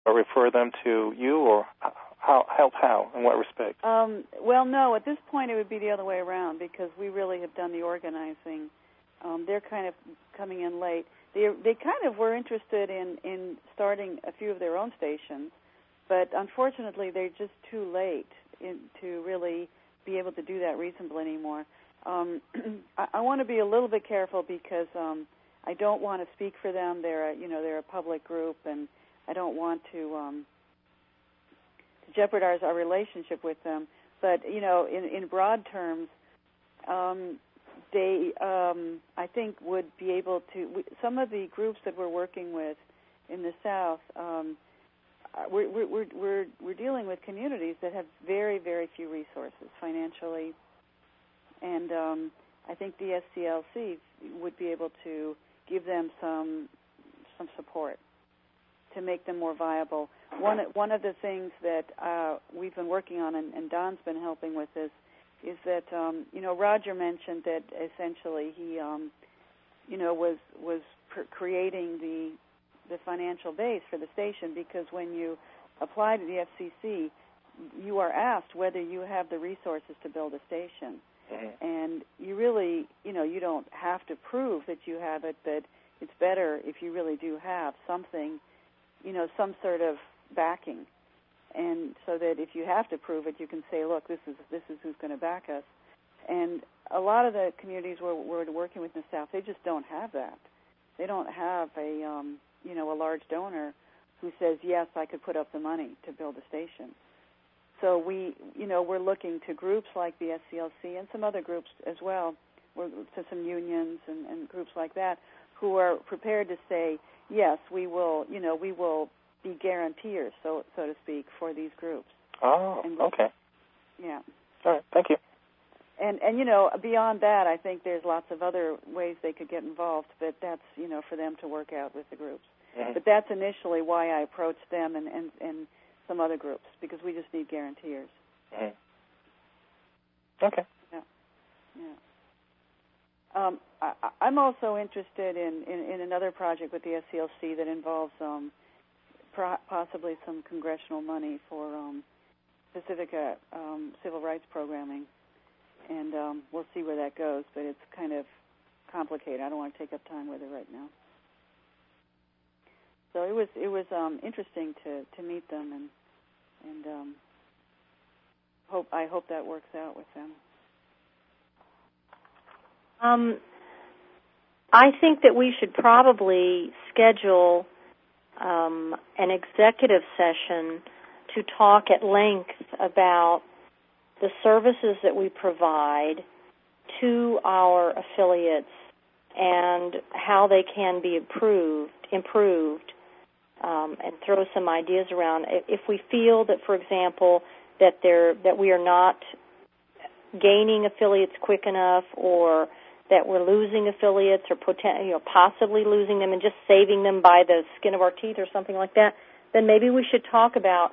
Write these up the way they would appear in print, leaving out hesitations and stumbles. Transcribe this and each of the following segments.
or refer them to you, or how? In what respect? Well, no. At this point, it would be the other way around because we really have done the organizing. They're kind of coming in late. They kind of were interested in starting a few of their own stations, but unfortunately, they're just too late to really be able to do that reasonably anymore. I want to be a little bit careful because I don't want to speak for them. They're a public group, and I don't want to jeopardize our relationship with them. But in broad terms, they I think would be able to. Some of the groups that we're working with in the South, we're dealing with communities that have very, very few resources financially, and I think the SCLC would be able to give them some support to make them more viable. One of the things that we've been working on, and Don's been helping with this, is that Roger mentioned that essentially he was creating the financial base for the station, because when you apply to the FCC, you are asked whether you have the resources to build a station. Mm-hmm. And you really, you don't have to prove that you have it, but it's better if you really do have something, some sort of backing. And so that if you have to prove it, you can say, look, this is who's going to back us. And a lot of the communities we're working with in the South, they just don't have that. They don't have a large donor who says, yes, I could put up the money to build a station. So we're looking to groups like the SCLC and some other groups as well, to some unions and groups like that, who are prepared to say, yes, we will be guarantors, so to speak, for these groups. Oh, okay. Yeah. All right, thank you. And beyond that, I think there's lots of other ways they could get involved, but that's, for them to work out with the groups. Mm-hmm. But that's initially why I approached them and some other groups, because we just need guarantors. Mm-hmm. Okay. Yeah. I'm also interested in another project with the SCLC that involves possibly some congressional money for Pacifica civil rights programming, and we'll see where that goes. But it's kind of complicated. I don't want to take up time with it right now. So it was interesting to meet them, and I hope that works out with them. I think that we should probably schedule an executive session to talk at length about the services that we provide to our affiliates and how they can be improved, and throw some ideas around. If we feel that, for example, that we are not gaining affiliates quick enough, or that we're losing affiliates, or possibly losing them and just saving them by the skin of our teeth or something like that, then maybe we should talk about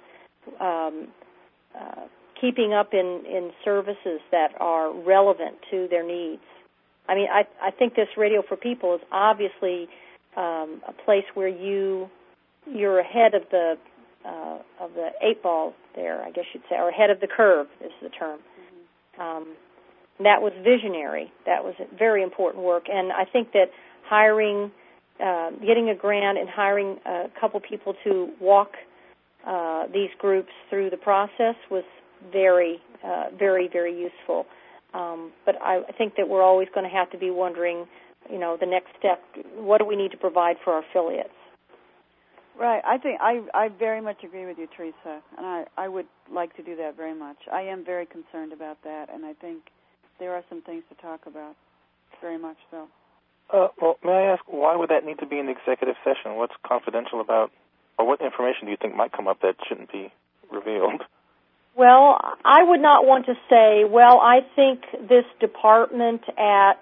keeping up in services that are relevant to their needs. I mean, I think this Radio for People is obviously a place where you're ahead of the 8 ball there, I guess you'd say, or ahead of the curve is the term. Mm-hmm. That was visionary. That was very important work. And I think that getting a grant and hiring a couple people to walk these groups through the process was very, very, very useful. But I think that we're always going to have to be wondering, the next step, what do we need to provide for our affiliates? Right. I think I very much agree with you, Teresa, and I would like to do that very much. I am very concerned about that, and I think there are some things to talk about, very much so. Well, may I ask, why would that need to be an executive session? What's confidential about, or what information do you think might come up that shouldn't be revealed? Well, I would not want to say, I think this department at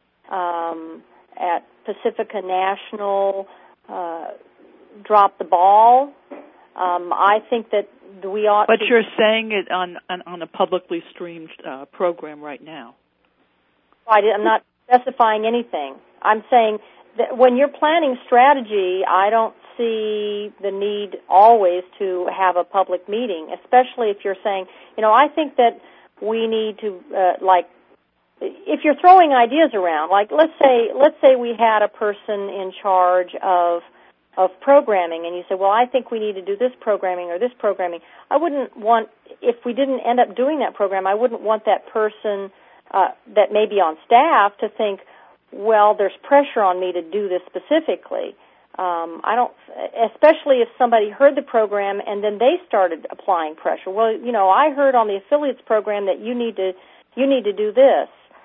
Pacifica National dropped the ball. I think that we ought to... But you're saying it on a publicly streamed program right now. I'm not specifying anything. I'm saying that when you're planning strategy, I don't see the need always to have a public meeting, especially if you're saying, I think that we need to, if you're throwing ideas around, like let's say we had a person in charge of programming, and you say, well, I think we need to do this programming or this programming. I wouldn't want, if we didn't end up doing that program, I wouldn't want that person that may be on staff to think, well, there's pressure on me to do this specifically. I don't, especially if somebody heard the program and then they started applying pressure. Well, I heard on the affiliates program that you need to do this.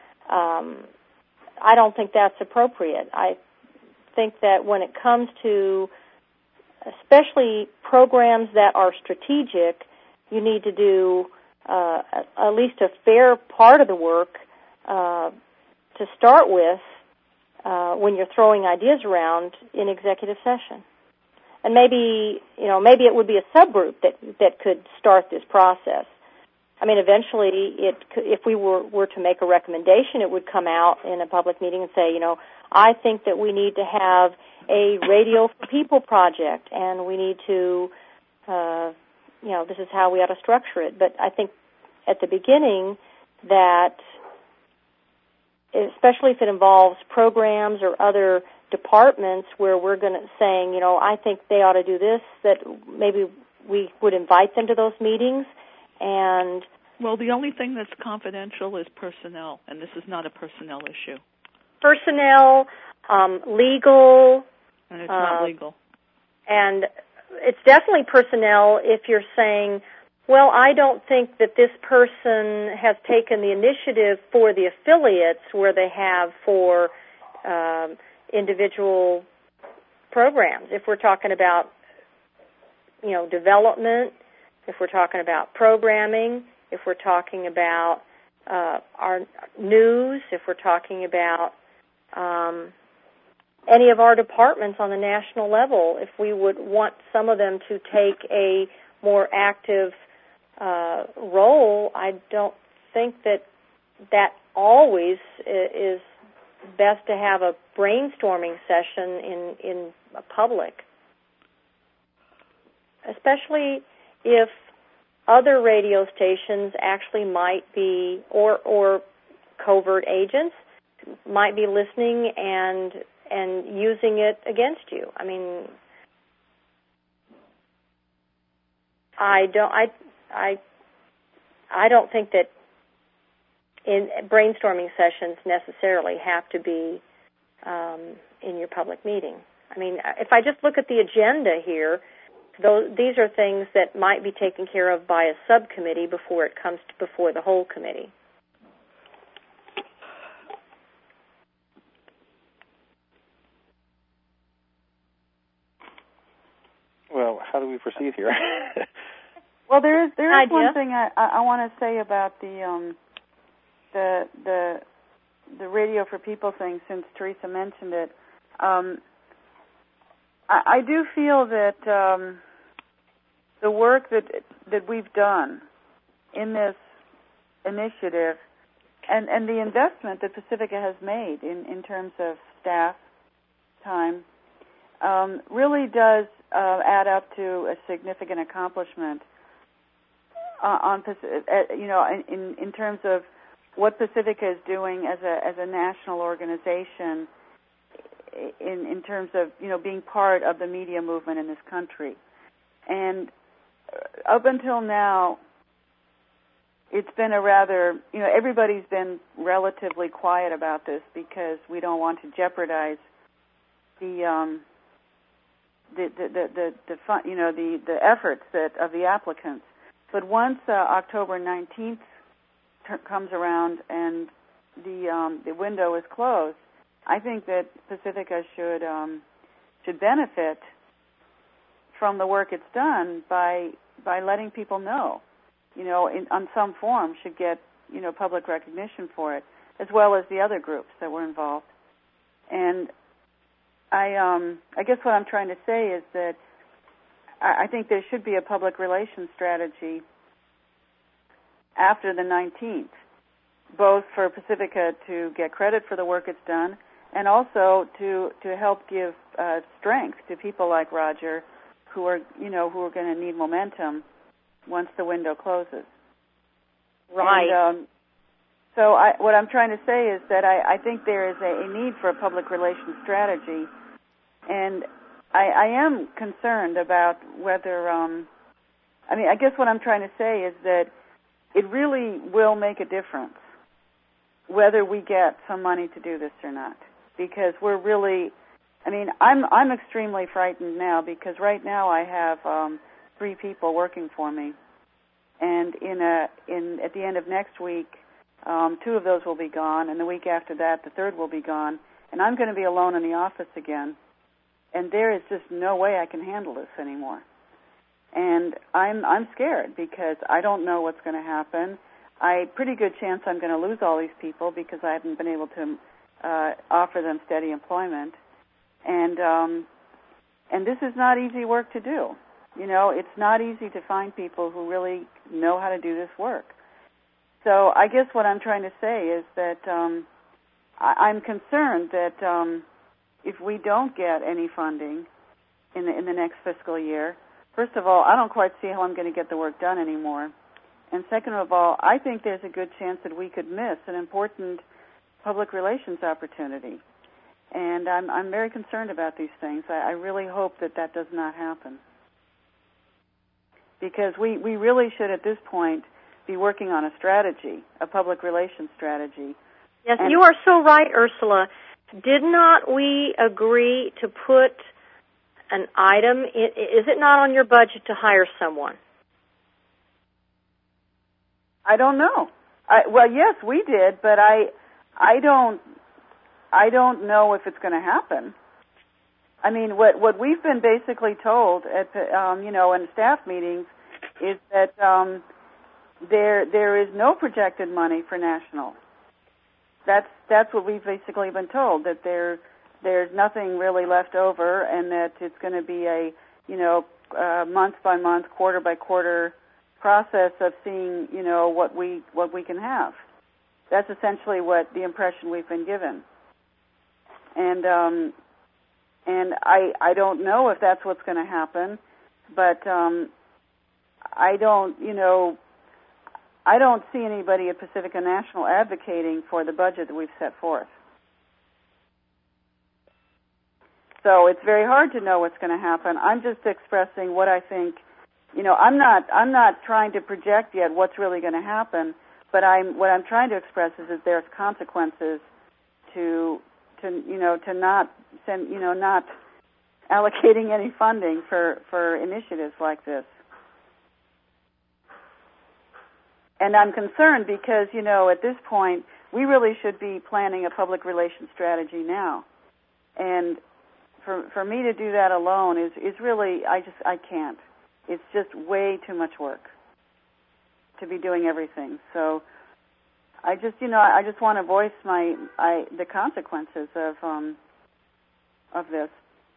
I don't think that's appropriate. I think that when it comes to especially programs that are strategic, you need to do at least a fair part of the work to start with when you're throwing ideas around in executive session. And maybe it would be a subgroup that could start this process. I mean, eventually, if we were to make a recommendation, it would come out in a public meeting and say, I think that we need to have a Radio for People project, and we need to, this is how we ought to structure it. But I think at the beginning that, especially if it involves programs or other departments where we're going to saying, I think they ought to do this, that maybe we would invite them to those meetings. And well, the only thing that's confidential is personnel, and this is not a personnel issue. Personnel, legal. And it's not legal. And it's definitely personnel if you're saying, well, I don't think that this person has taken the initiative for the affiliates where they have for individual programs. If we're talking about, development, if we're talking about programming, if we're talking about our news, if we're talking about any of our departments on the national level, if we would want some of them to take a more active role, I don't think that always is best to have a brainstorming session in a public, especially if other radio stations actually might be, or covert agents might be listening and using it against you. I mean, I don't think that in brainstorming sessions necessarily have to be in your public meeting. I mean, if I just look at the agenda here, these are things that might be taken care of by a subcommittee before it comes before the whole committee. Well, how do we proceed here? Well, there is one thing I want to say about the Radio for People thing, since Teresa mentioned it. I do feel that the work that we've done in this initiative and the investment that Pacifica has made in terms of staff time really does add up to a significant accomplishment in terms of what Pacifica is doing as a national organization in terms of being part of the media movement in this country. And up until now, it's been a rather everybody's been relatively quiet about this because we don't want to jeopardize the efforts of the applicants. But once October 19th comes around and the window is closed, I think that Pacifica should benefit from the work it's done by letting people know, on some form should get public recognition for it, as well as the other groups that were involved. And I guess what I'm trying to say is that I think there should be a public relations strategy after the 19th, both for Pacifica to get credit for the work it's done and also to help give strength to people like Roger, who are going to need momentum once the window closes. Right. And, so what I'm trying to say is that I think there is a need for a public relations strategy, and I am concerned about whether, I guess what I'm trying to say is that it really will make a difference whether we get some money to do this or not, because we're really, I'm extremely frightened now, because right now I have 3 people working for me, and at the end of next week, 2 of those will be gone, and the week after that, the 3rd will be gone, and I'm going to be alone in the office again, and there is just no way I can handle this anymore. And I'm scared because I don't know what's going to happen. Pretty good chance I'm going to lose all these people because I haven't been able to offer them steady employment, and this is not easy work to do. It's not easy to find people who really know how to do this work. So I guess what I'm trying to say is that I'm concerned that if we don't get any funding in the next fiscal year, first of all, I don't quite see how I'm going to get the work done anymore. And second of all, I think there's a good chance that we could miss an important public relations opportunity. And I'm very concerned about these things. I really hope that does not happen. Because we really should, at this point, be working on a strategy, a public relations strategy. Yes, you are so right, Ursula. Did not we agree to put an item, is it not on your budget to hire someone? I don't know. Well, yes, we did, but I don't know if it's going to happen. What we've been basically told at in staff meetings is that there is no projected money for national. That's what we've basically been told, that there's nothing really left over, and that it's going to be a month by month, quarter by quarter process of seeing what we can have. That's essentially what the impression we've been given. And I don't know if that's what's going to happen, but I don't see anybody at Pacifica National advocating for the budget that we've set forth. So it's very hard to know what's going to happen. I'm just expressing what I think. I'm not trying to project yet what's really going to happen, but what I'm trying to express is that there's consequences to not allocating any funding for initiatives like this. And I'm concerned because, at this point, we really should be planning a public relations strategy now. And for me to do that alone is really, I can't. It's just way too much work to be doing everything. So I just want to voice the consequences of this.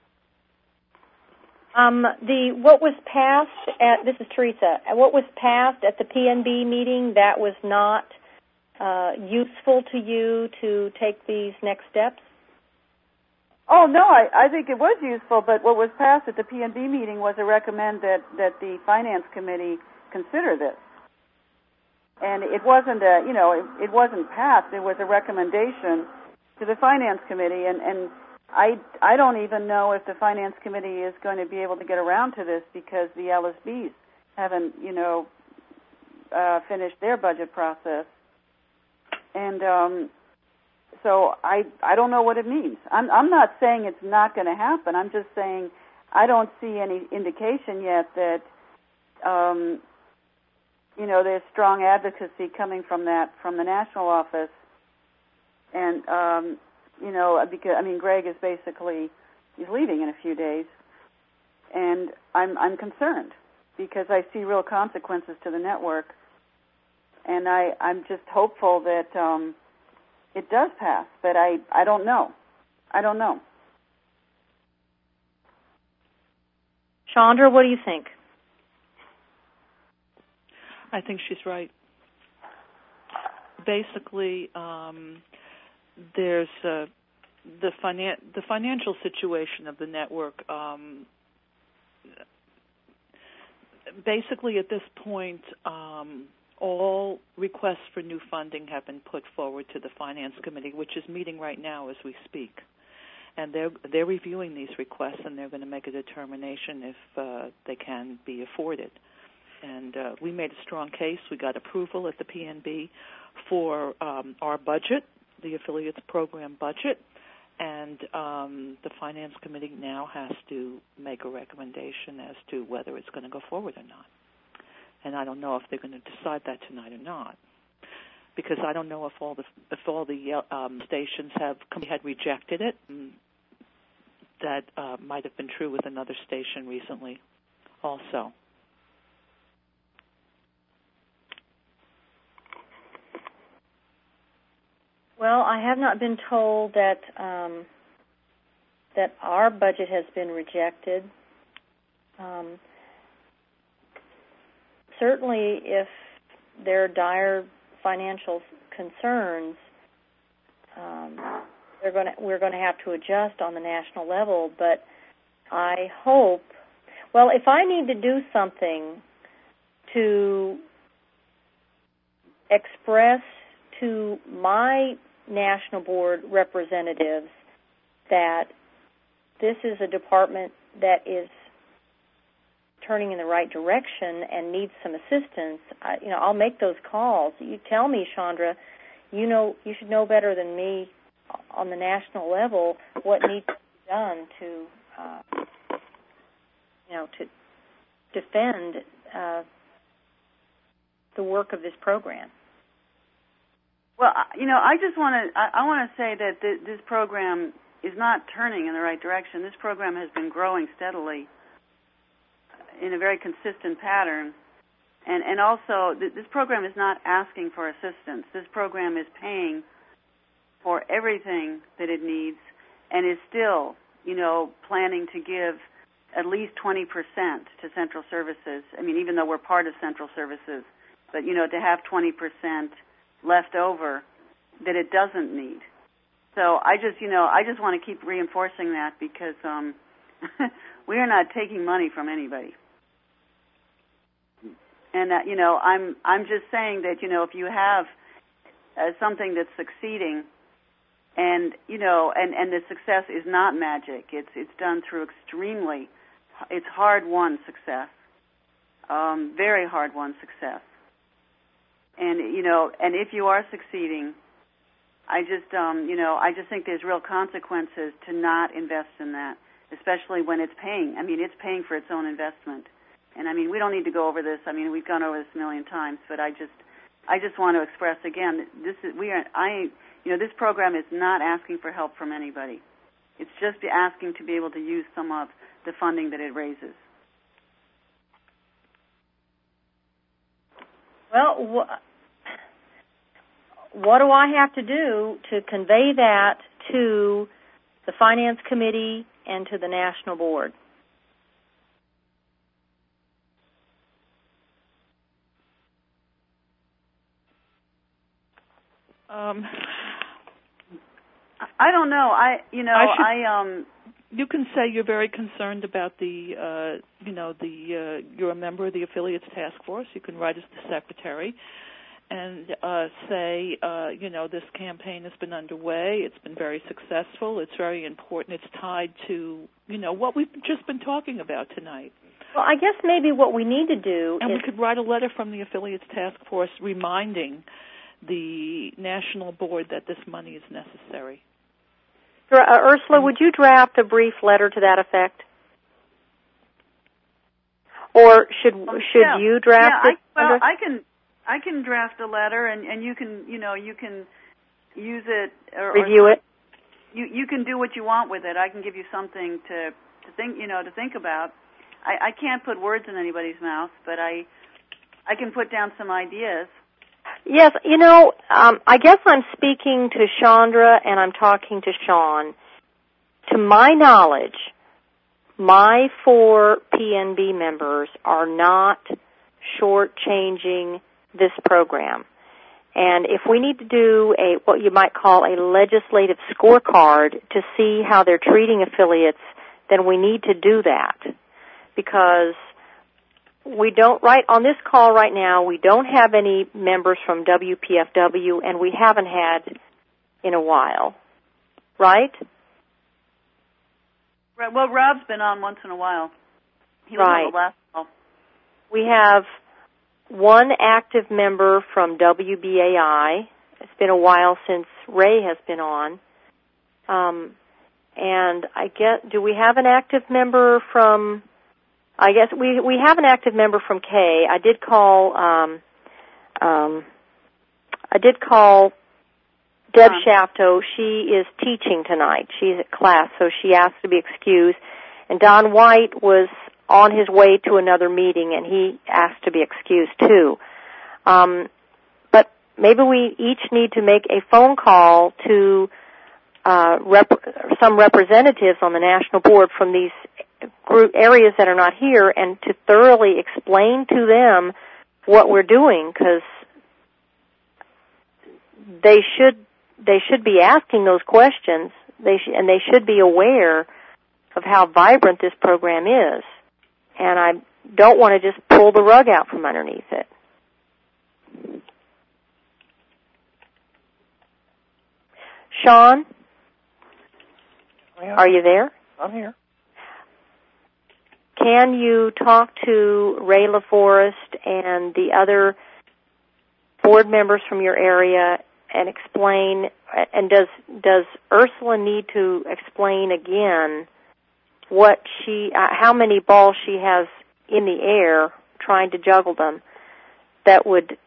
What was passed at, this is Teresa, what was passed at the PNB meeting, that was not useful to you to take these next steps? Oh, no, I think it was useful, but what was passed at the PNB meeting was a recommend that the Finance Committee consider this. And it wasn't it wasn't passed, it was a recommendation to the Finance Committee, and I don't even know if the Finance Committee is going to be able to get around to this because the LSBs haven't, finished their budget process. And so I don't know what it means. I'm not saying it's not going to happen. I'm just saying I don't see any indication yet that, there's strong advocacy coming from the national office. And, because, Greg is he's leaving in a few days. And I'm concerned because I see real consequences to the network. And I'm just hopeful that it does pass, but I don't know. I don't know. Chandra, what do you think? I think she's right. Basically, there's the financial situation of the network. Basically, at this point, all requests for new funding have been put forward to the Finance Committee, which is meeting right now as we speak. And they're reviewing these requests, and they're going to make a determination if they can be afforded. And we made a strong case. We got approval at the PNB for our budget, the affiliates program budget, and the Finance Committee now has to make a recommendation as to whether it's going to go forward or not. And I don't know if they're going to decide that tonight or not, because I don't know if all the stations had rejected it. That might have been true with another station recently, also. Well, I have not been told that that our budget has been rejected. Certainly, if there are dire financial concerns, we're going to have to adjust on the national level. But I hope, well, if I need to do something to express to my national board representatives that this is a department that is turning in the right direction and needs some assistance, I'll make those calls. You tell me, Chandra, you should know better than me on the national level what needs to be done to defend the work of this program. Well, I just want to say that this program is not turning in the right direction. This program has been growing steadily in a very consistent pattern. And also, this program is not asking for assistance. This program is paying for everything that it needs and is still, planning to give at least 20% to Central Services. I mean, even though we're part of Central Services, but, to have 20% left over that it doesn't need. So I just want to keep reinforcing that because we are not taking money from anybody. And I'm just saying that if you have something that's succeeding, and and the success is not magic. It's done through it's hard-won success, very hard-won success. And and if you are succeeding, I just think there's real consequences to not invest in that, especially when it's paying. I mean, it's paying for its own investment. And I mean, we don't need to go over this. I mean, we've gone over this a million times, but I just want to express again, this program is not asking for help from anybody. It's just asking to be able to use some of the funding that it raises. Well, what do I have to do to convey that to the Finance Committee and to the National Board? I don't know. You can say you're very concerned about you're a member of the Affiliates Task Force. You can write as the secretary and say, this campaign has been underway. It's been very successful. It's very important. It's tied to, what we've just been talking about tonight. Well, I guess maybe what we need to do we could write a letter from the Affiliates Task Force reminding the National Board that this money is necessary. Ursula, would you draft a brief letter to that effect? Or should you draft it? Well, I can draft a letter, and you can use it or review it. You can do what you want with it. I can give you something to think about. I can't put words in anybody's mouth, but I can put down some ideas. Yes, I guess I'm speaking to Chandra and I'm talking to Sean. To my knowledge, my 4 PNB members are not shortchanging this program. And if we need to do what you might call a legislative scorecard to see how they're treating affiliates, then we need to do that. Because we don't, right on this call right now, we don't have any members from WPFW, and we haven't had in a while. Right? Right. Well, Rob's been on once in a while. He was on the last call. We have one active member from WBAI. It's been a while since Ray has been on. And do we have an active member from, I guess we have an active member from K. I did call Deb Shafto. She is teaching tonight. She's at class, so she asked to be excused. And Don White was on his way to another meeting, and he asked to be excused too. But maybe we each need to make a phone call to some representatives on the national board from these areas that are not here, and to thoroughly explain to them what we're doing, because they should be asking those questions, and they should be aware of how vibrant this program is. And I don't want to just pull the rug out from underneath it. Sean, are you there? I'm here. Can you talk to Ray LaForest and the other board members from your area and explain, and does Ursula need to explain again how many balls she has in the air trying to juggle them that would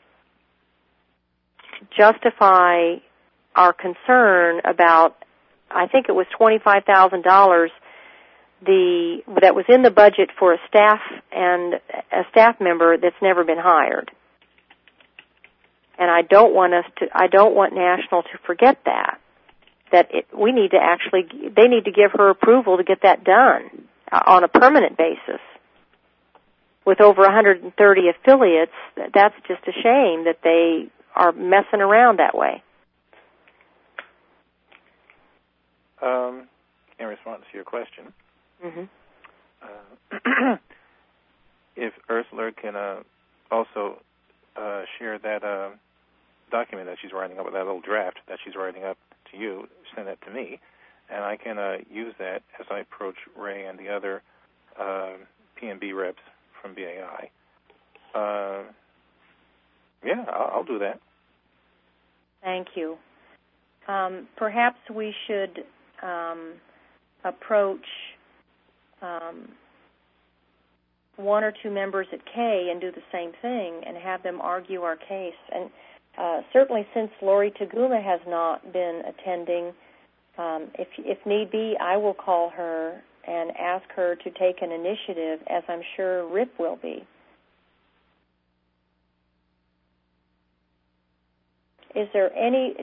justify our concern about, I think it was $25,000 that was in the budget for a staff member that's never been hired. And I don't want National to forget that we need to they need to give her approval to get that done on a permanent basis. With over 130 affiliates, that's just a shame that they are messing around that way. In response to your question, mm-hmm. If Ursula can also share that document that she's writing up, that little draft that she's writing up to you, send that to me, and I can use that as I approach Ray and the other PNB reps from BAI. I'll do that. Thank you. Perhaps we should approach one or two members at K and do the same thing and have them argue our case. And certainly since Lori Taguma has not been attending, if need be, I will call her and ask her to take an initiative, as I'm sure Rip will be. Is there any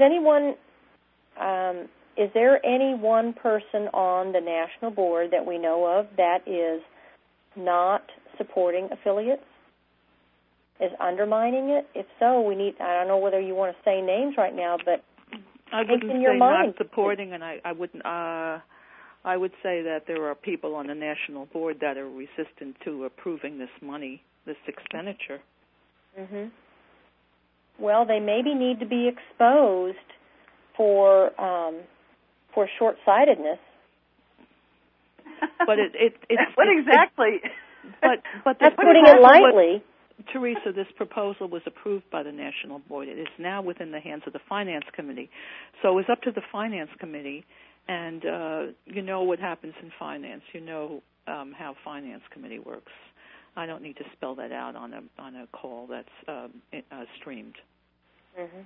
one person on the national board that we know of that is not supporting affiliates, is undermining it? If so, I don't know whether you want to say names right now, but I wouldn't in your say mind. Not supporting, and I wouldn't. I would say that there are people on the national board that are resistant to approving this money, this expenditure. Mm-hmm. Well, they maybe need to be exposed for short-sightedness. But it's what exactly? But that's putting it lightly. Teresa, this proposal was approved by the National Board. It is now within the hands of the Finance Committee. So it's up to the Finance Committee, and you know what happens in finance. You know how Finance Committee works. I don't need to spell that out on a call that's streamed. Mm-hmm.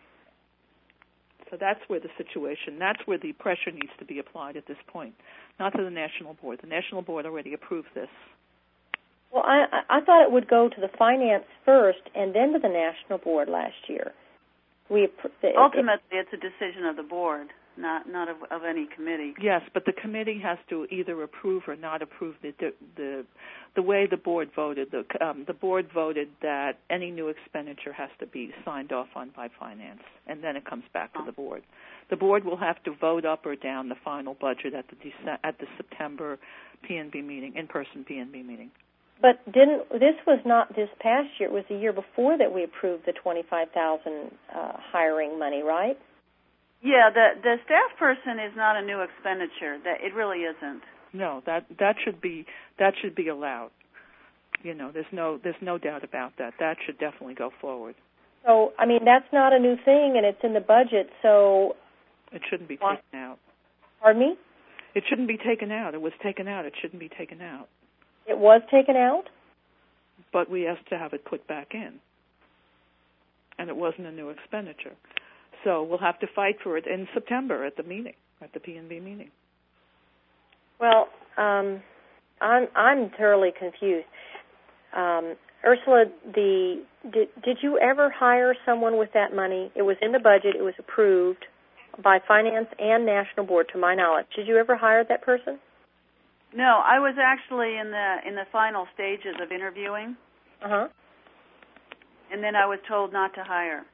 So that's where that's where the pressure needs to be applied at this point, not to the National Board. The National Board already approved this. Well, I thought it would go to the finance first and then to the National Board last year. Ultimately, it's a decision of the board. not of any committee. Yes, but the committee has to either approve or not approve the way the board voted. The board voted that any new expenditure has to be signed off on by finance, and then it comes back to the board. The board will have to vote up or down the final budget at the September PNB meeting, in-person PNB meeting. But this was not this past year? It was the year before that we approved the $25,000 hiring money, right? Yeah, the staff person is not a new expenditure. That it really isn't. No, that should be allowed. You know, there's no doubt about that. That should definitely go forward. So, I mean, that's not a new thing, and it's in the budget. So it shouldn't be taken out. Pardon me? It shouldn't be taken out. It was taken out. It shouldn't be taken out. It was taken out? But we asked to have it put back in. And it wasn't a new expenditure. So we'll have to fight for it in September at the meeting, at the PNB meeting. Well, I'm thoroughly confused. Ursula, did you ever hire someone with that money? It was in the budget. It was approved by Finance and National Board, to my knowledge. Did you ever hire that person? No, I was actually in the final stages of interviewing. Uh-huh. And then I was told not to hire.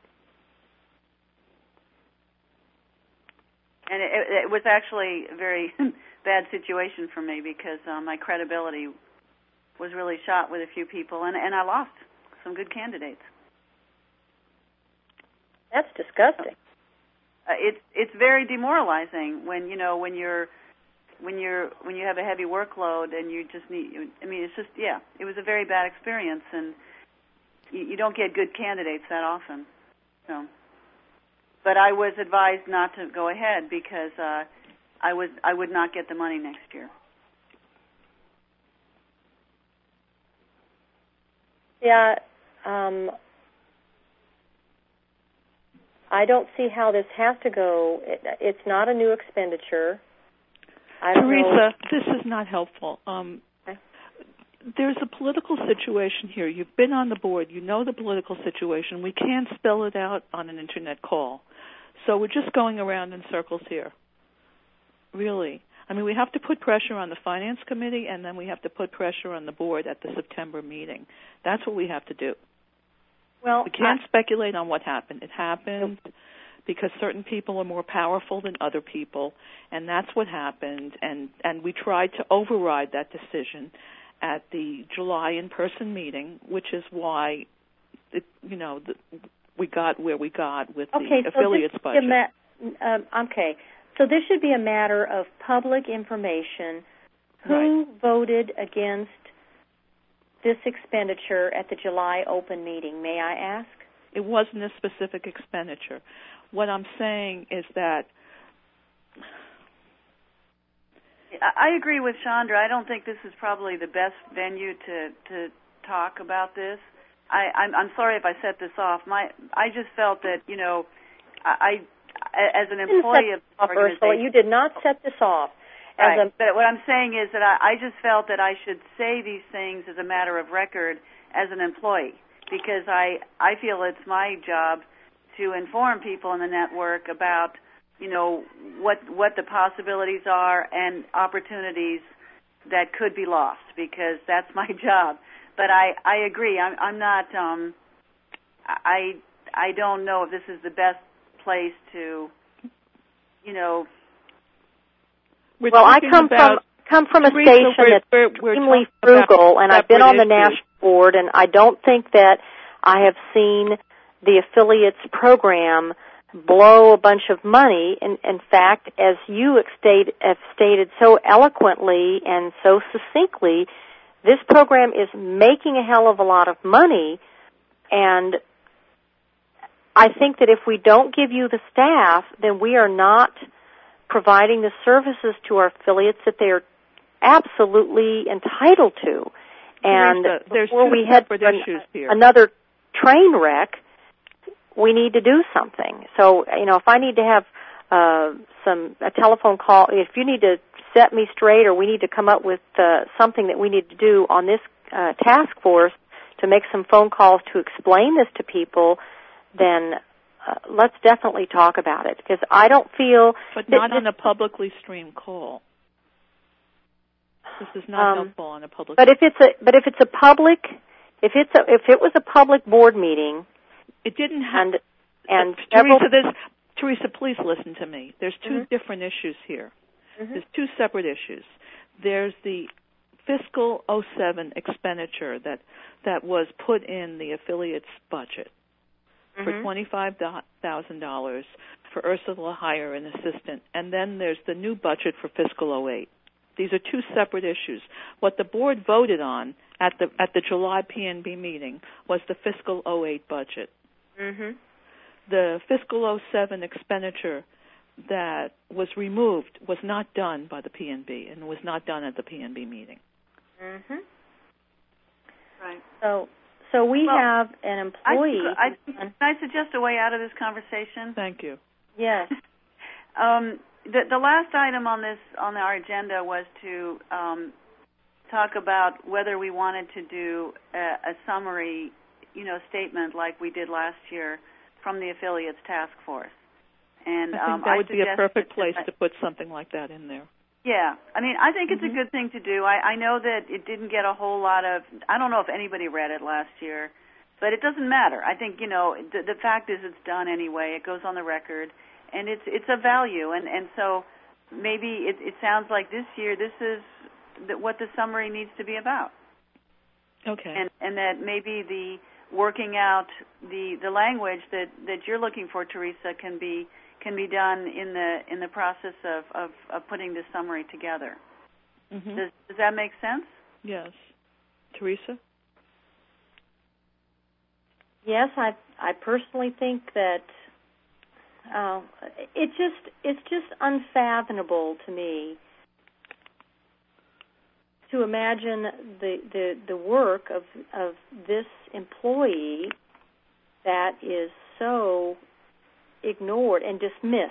And it was actually a very bad situation for me because my credibility was really shot with a few people, and I lost some good candidates. That's disgusting. It's very demoralizing when you have a heavy workload and you just need. I mean, it's just it was a very bad experience, and you don't get good candidates that often. So, but I was advised not to go ahead because I would not get the money next year. Yeah, I don't see how this has to go. It's not a new expenditure. Teresa, this is not helpful. There's a political situation here. You've been on the board. You know the political situation. We can't spell it out on an Internet call. So we're just going around in circles here. Really. I mean, we have to put pressure on the Finance Committee, and then we have to put pressure on the board at the September meeting. That's what we have to do. Well, we can't speculate on what happened. It happened because certain people are more powerful than other people, and that's what happened. And we tried to override that decision at the July in-person meeting, which is why, we got where we got with the affiliates budget. Okay. So this should be a matter of public information. Who voted against this expenditure at the July open meeting, may I ask? It wasn't a specific expenditure. What I'm saying is that... I agree with Chandra. I don't think this is probably the best venue to talk about this. I'm sorry if I set this off. I just felt that, as an employee of the organization... Ursula, you did not set this off. Right. But what I'm saying is that I just felt that I should say these things as a matter of record as an employee, because I feel it's my job to inform people in the network about, what the possibilities are and opportunities that could be lost, because that's my job. But I agree. I'm not. I don't know if this is the best place to, Well, I come from a station that's extremely frugal, and I've been on the national board, and I don't think that I have seen the affiliates program blow a bunch of money. In fact, as you have stated so eloquently and so succinctly, this program is making a hell of a lot of money, and I think that if we don't give you the staff, then we are not providing the services to our affiliates that they are absolutely entitled to. And before we head for another train wreck, we need to do something. So, if I need to have a telephone call, if you need to set me straight, or we need to come up with something that we need to do on this task force to make some phone calls to explain this to people, then let's definitely talk about it, because I don't feel. But not on a publicly streamed call. This is not helpful on a public. If it was a public board meeting, it didn't have. And Teresa, please listen to me. There's two different issues here. There's two separate issues. There's the fiscal 07 expenditure that was put in the affiliate's budget for $25,000 for Ursula to hire an assistant, and then there's the new budget for fiscal 08. These are two separate issues. What the board voted on at the July PNB meeting was the fiscal 08 budget. The fiscal 07 expenditure that was removed was not done by the PNB and was not done at the PNB meeting. Right. So we have an employee. Can I suggest a way out of this conversation? Thank you. Yes. The last item on our agenda was to talk about whether we wanted to do a summary, statement like we did last year from the affiliates task force. And I think that would be a perfect place to put something like that in there. Yeah. I mean, I think it's a good thing to do. I know that it didn't get a whole lot of, I don't know if anybody read it last year, but it doesn't matter. I think, the fact is it's done anyway. It goes on the record, and it's a value. And so maybe it sounds like this year this is what the summary needs to be about. Okay. And that maybe the working out the language that you're looking for, Teresa, can be done in the process of putting this summary together. Does that make sense? Yes. Teresa? Yes, I personally think that it's just unfathomable to me to imagine the work of this employee that is so ignored and dismissed.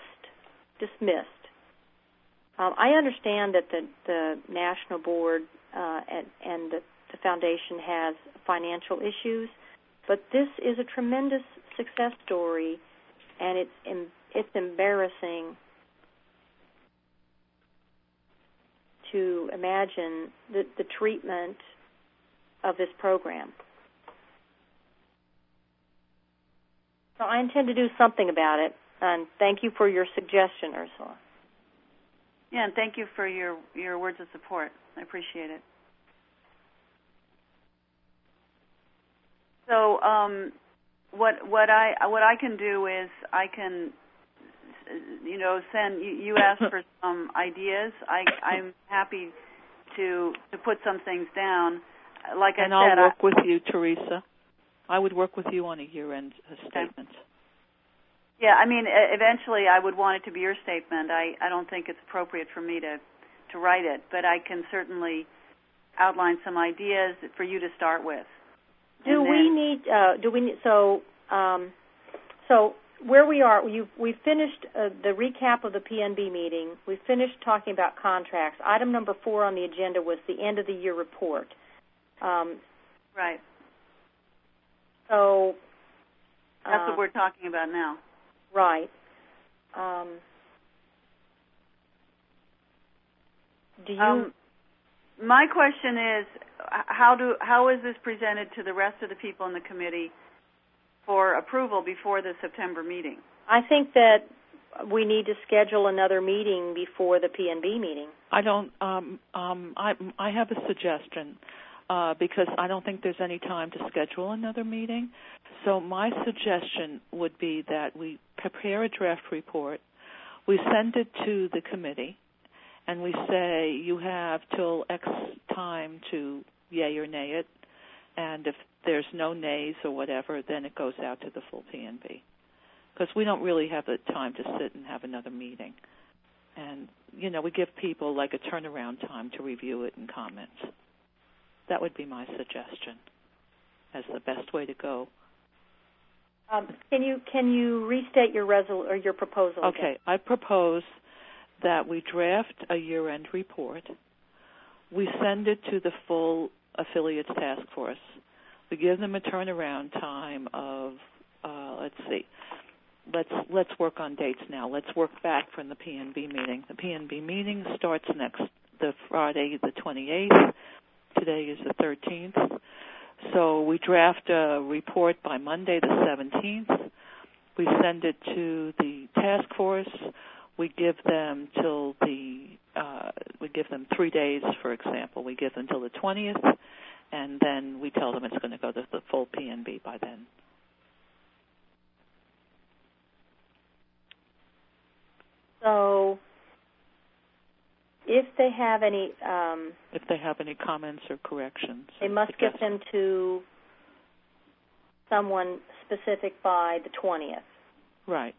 I understand that the national board and the foundation has financial issues, but this is a tremendous success story, and it's embarrassing to imagine the treatment of this program. So I intend to do something about it, and thank you for your suggestion, Ursula. Yeah, and thank you for your words of support. I appreciate it. So what I can do is I can send you asked for some ideas. I'm happy to put some things down. Like and I said, I'll work with you, Teresa. I would work with you on a year-end statement. Yeah, I mean, eventually I would want it to be your statement. I don't think it's appropriate for me to write it, but I can certainly outline some ideas for you to start with. So where we are, we finished the recap of the PNB meeting. We finished talking about contracts. Item number 4 on the agenda was the end of the year report. Right. So that's what we're talking about now. Right. My question is, how is this presented to the rest of the people in the committee for approval before the September meeting? I think that we need to schedule another meeting before the PNB meeting. I don't. I have a suggestion because I don't think there's any time to schedule another meeting. So my suggestion would be that we prepare a draft report, we send it to the committee, and we say you have till X time to yay or nay it, and if there's no nays or whatever, then it goes out to the full PNB. Because we don't really have the time to sit and have another meeting. And, we give people like a turnaround time to review it and comment. That would be my suggestion as the best way to go. Can you restate your proposal? Okay, again? I propose that we draft a year-end report. We send it to the full affiliates task force. We give them a turnaround time of, let's work on dates now. Let's work back from the PNB meeting. The PNB meeting starts the Friday, the 28th. Today is the 13th. So we draft a report by Monday, the 17th. We send it to the task force. We give them we give them 3 days, for example. We give them till the 20th, and then we tell them it's going to go to the full PNB by then. So, if they have any comments or corrections, they must get them to someone specific by the 20th. Right.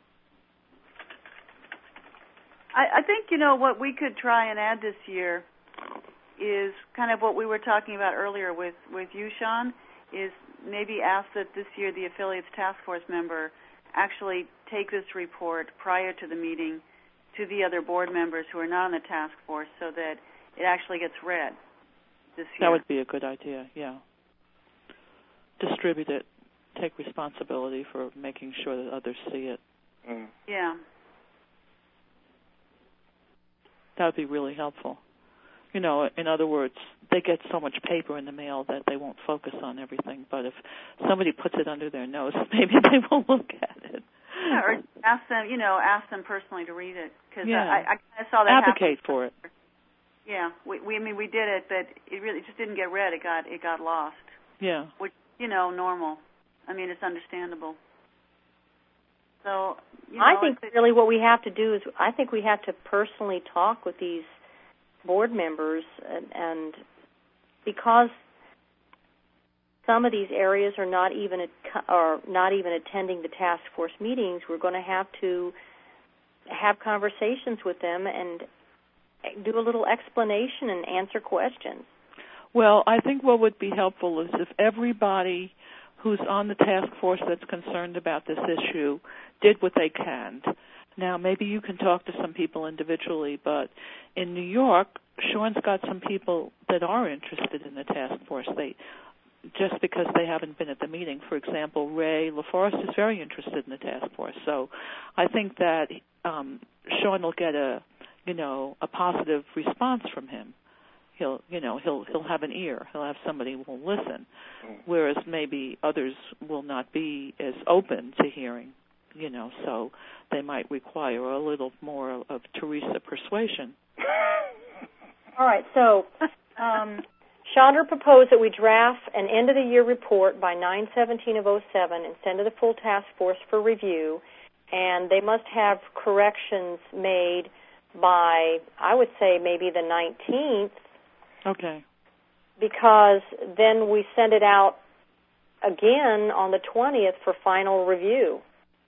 I think, what we could try and add this year is kind of what we were talking about earlier with you, Sean, is maybe ask that this year the affiliates task force member actually take this report prior to the meeting to the other board members who are not on the task force so that it actually gets read this year. That would be a good idea, yeah. Distribute it. Take responsibility for making sure that others see it. Yeah. That would be really helpful. In other words, they get so much paper in the mail that they won't focus on everything. But if somebody puts it under their nose, maybe they will look at it. Yeah, or ask them personally to read it. Cause yeah. I kind of saw that Advocate happen. for it. Yeah, we did it, but it really just didn't get read. It got lost. Yeah. Which normal. I mean, it's understandable. So, I think really what we have to do is I think we have to personally talk with these board members, and because some of these areas are not even attending the task force meetings, we're going to have conversations with them and do a little explanation and answer questions. Well, I think what would be helpful is if everybody who's on the task force that's concerned about this issue did what they can. Now, maybe you can talk to some people individually, but in New York, Sean's got some people that are interested in the task force. Just because they haven't been at the meeting. For example, Ray LaForest is very interested in the task force. So I think that Sean will get a positive response from him. He'll have an ear. He'll have somebody who will listen, whereas maybe others will not be as open to hearing, so they might require a little more of Teresa persuasion. All right, so Chandra proposed that we draft an end-of-the-year report by 9/17/07 and send to the full task force for review, and they must have corrections made by, I would say, maybe the 19th. Okay. Because then we send it out again on the 20th for final review.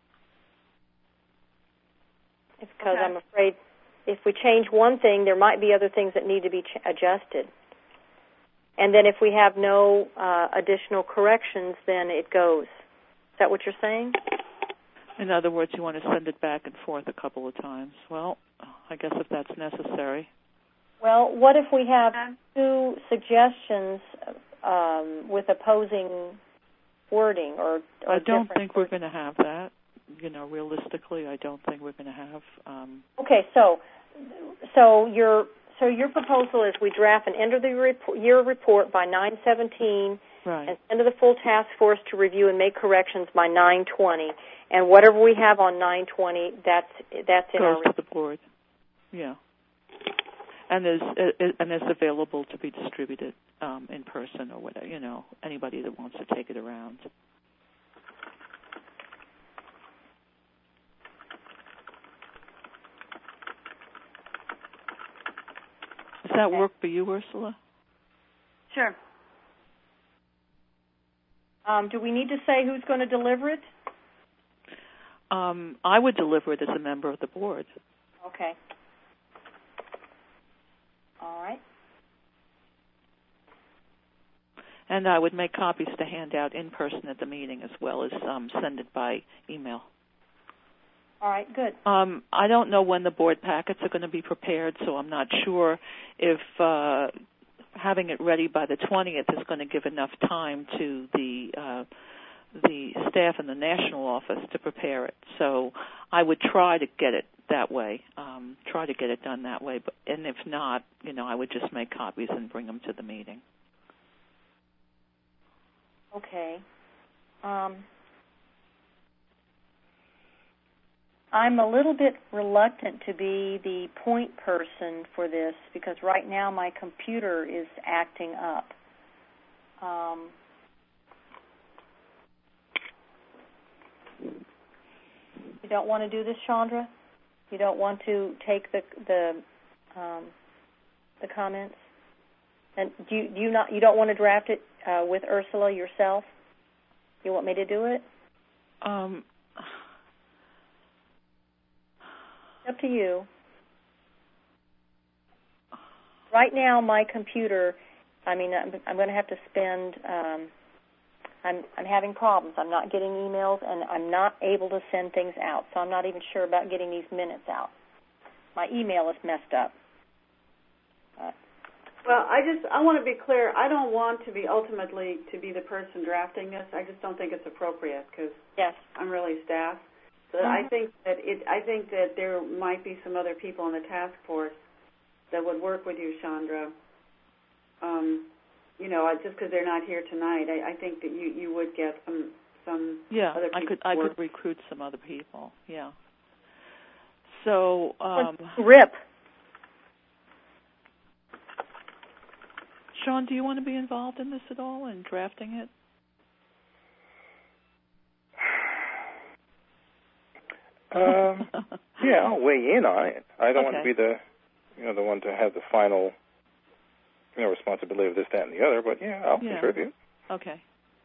Because I'm afraid if we change one thing, there might be other things that need to be adjusted. And then if we have no additional corrections, then it goes. Is that what you're saying? In other words, you want to send it back and forth a couple of times. Well, I guess if that's necessary. Well, what if we have two suggestions with opposing wording or I don't think we're going to have that. Realistically, I don't think we're going to have. Okay, so your proposal is we draft an end-of-the-year report by 9/17 right. and send to the full task force to review and make corrections by 9/20, and whatever we have on 9/20, that's in our goes to the board. Yeah. And is available to be distributed in person or whatever, anybody that wants to take it around. Does that work for you, Ursula? Sure. Do we need to say who's going to deliver it? I would deliver it as a member of the board. Okay. All right. And I would make copies to hand out in person at the meeting as well as send it by email. All right, good. I don't know when the board packets are going to be prepared, so I'm not sure if having it ready by the 20th is going to give enough time to the the staff in the national office to prepare it. So I would try to get it that way, try to get it done that way. And if not, I would just make copies and bring them to the meeting. Okay. I'm a little bit reluctant to be the point person for this because right now my computer is acting up. You don't want to do this, Chandra? You don't want to take the comments? And you don't want to draft it with Ursula yourself? You want me to do it? Up to you. Right now, my computer, I'm going to have to spend, I'm having problems. I'm not getting emails, and I'm not able to send things out, so I'm not even sure about getting these minutes out. My email is messed up. Well, I want to be clear. I don't want to be ultimately to be the person drafting this. I just don't think it's appropriate because I'm really staff. So I think that there might be some other people on the task force that would work with you, Chandra. Just because they're not here tonight, I think that you would get some other people. I could recruit some other people. Yeah. So Rip. Sean, do you want to be involved in this at all, in drafting it? Yeah, I'll weigh in on it. I don't want to be the one to have the final, responsibility of this, that, and the other. But I'll contribute. Okay.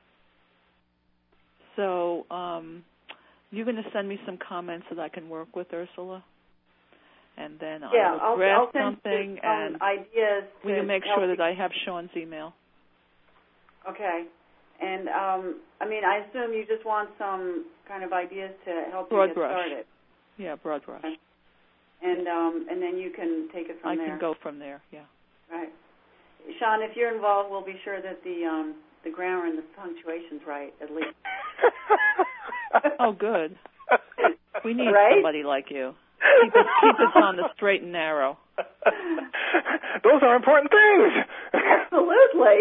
So, you're going to send me some comments that I can work with Ursula, and then I'll draft something and ideas. Will you make sure that I have Sean's email? Okay. And I assume you just want some kind of ideas to help you get started. Yeah, broad brush. Okay. And then you can take it from there. I can go from there. Yeah. Right. Sean, if you're involved, we'll be sure that the grammar and the punctuation's right, at least. Oh, good. We need somebody like you. Keep us on the straight and narrow. Those are important things. Absolutely.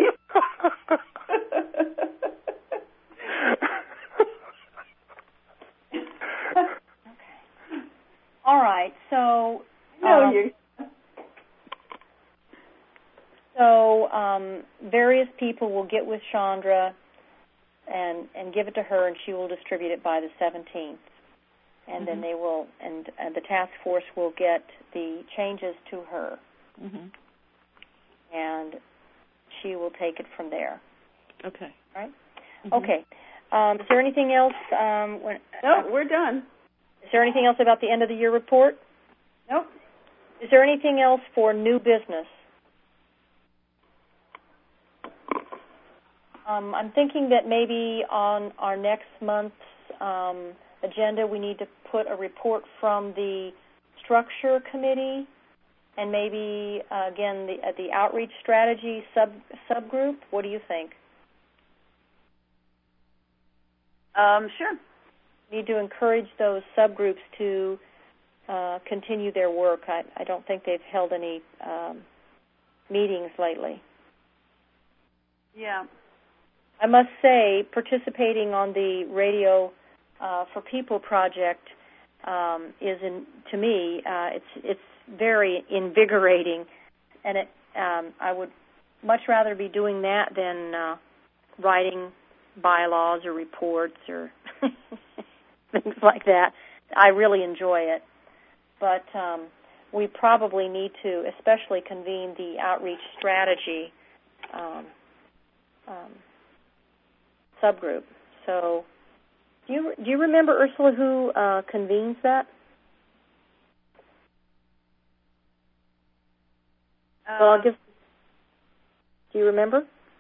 All right, so various people will get with Chandra and give it to her, and she will distribute it by the 17th. And then they will, and the task force will get the changes to her, and she will take it from there. Okay. All right. Okay. Is there anything else? No, we're done. Is there anything else about the end of the year report? Nope. Is there anything else for new business? I'm thinking that maybe on our next month's agenda we need to put a report from the structure committee and maybe, again, the outreach strategy subgroup. What do you think? Sure. We need to encourage those subgroups to continue their work. I don't think they've held any meetings lately. Yeah. I must say, participating on the Radio for People project is, to me, it's very invigorating, and I would much rather be doing that than writing bylaws or reports or things like that. I really enjoy it, but we probably need to especially convene the outreach strategy subgroup. So, do you remember, Ursula, who convenes that? Well, do you remember?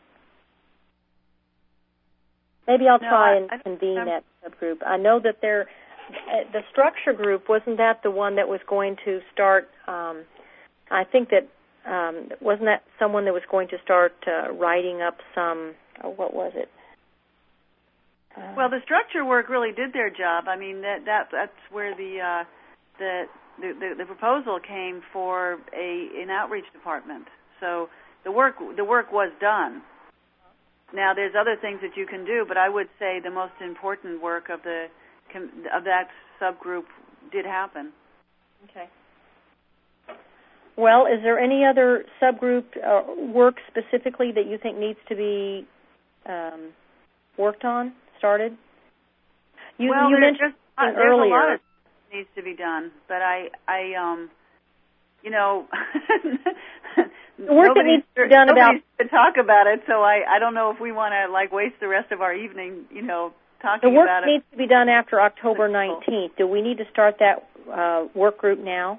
Maybe I'll try and convene that subgroup. I know that the structure group, wasn't that the one that was going to start, I think that, wasn't that someone that was going to start writing up some, what was it? Well, the structure work really did their job. I mean, that's where the proposal came for an outreach department. So the work was done. Now there's other things that you can do, but I would say the most important work of that subgroup did happen. Okay. Well, is there any other subgroup work specifically that you think needs to be worked on, started? You mentioned there's earlier. A lot of needs to be done, but I you know, the work that needs to be done about to talk about it. So I don't know if we want to waste the rest of our evening, talking about it. The work needs to be done after October 19th. Do we need to start that work group now?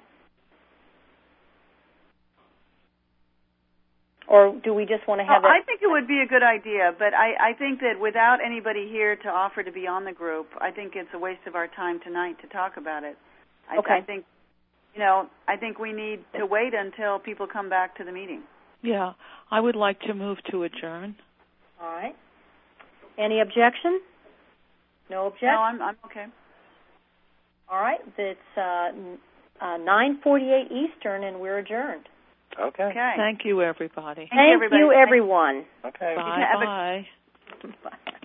Or do we just want to have I think it would be a good idea, but I think that without anybody here to offer to be on the group, I think it's a waste of our time tonight to talk about it. Okay. I think we need to wait until people come back to the meeting. Yeah, I would like to move to adjourn. All right. Any objection? No objection? No, I'm okay. All right. It's 9:48 Eastern, and we're adjourned. Okay. Thank you, everybody. Thank you, everyone. Okay. Bye. Bye.